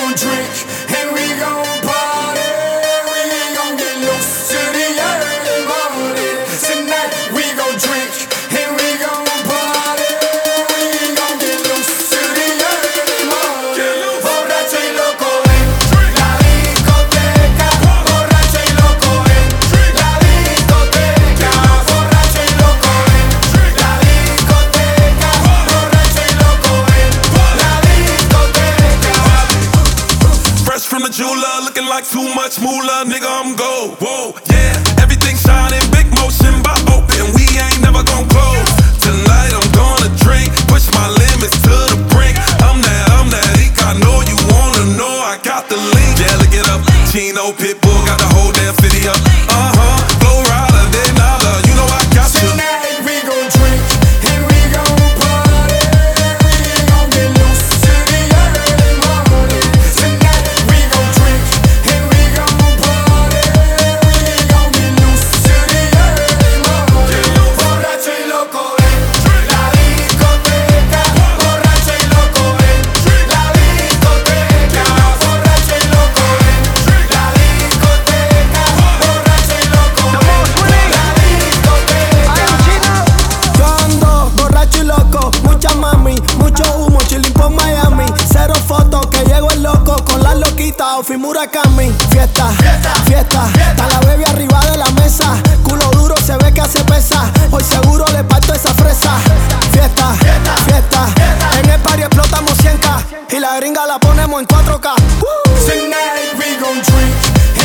gon' drink and we gon' party. We gon' get loose to the early morning. Tonight we gon' drink and we gon' party. We gon' get loose to the early morning. Borracho y loco en la discoteca. Borracho y loco en la discoteca. Borracho y loco en la discoteca. Borracho y loco en la discoteca. Fresh from the jeweler, looking like too much moolah, nigga, I'm gold. Whoa, yeah, everything shining, big motion, by open, we ain't never gon' close. Tonight I'm gonna drink, push my limits to the brink. I'm that ink, I know you wanna know, I got the link. Yeah, look it up, Chino, Pitbull, got the whole damn city up. Flow rider, then holla, you know I got you. Tonight we gon' drink and we gon' party. We gon' get loose to the early morning. Tonight we gon' drink and we gon' party. We gon' get loose to the early morning. Borracho y loco en la discoteca. Borracho y loco en la discoteca. Borracho y loco en la discoteca. Borracho y loco en la discoteca. Yo ando borracho y loco, mucha mami, mucho humo, chilling por Miami. Cero fotos, que llego el loco con la loquita, Ofi Murakami. Fiesta, fiesta, está la baby arriba de la mesa. Culo duro, se ve que hace pesa. Hoy seguro le parto esa fresa. Fiesta, fiesta, en el party explotamos 100K y la gringa la ponemos en 4K. Tonight we gon' drink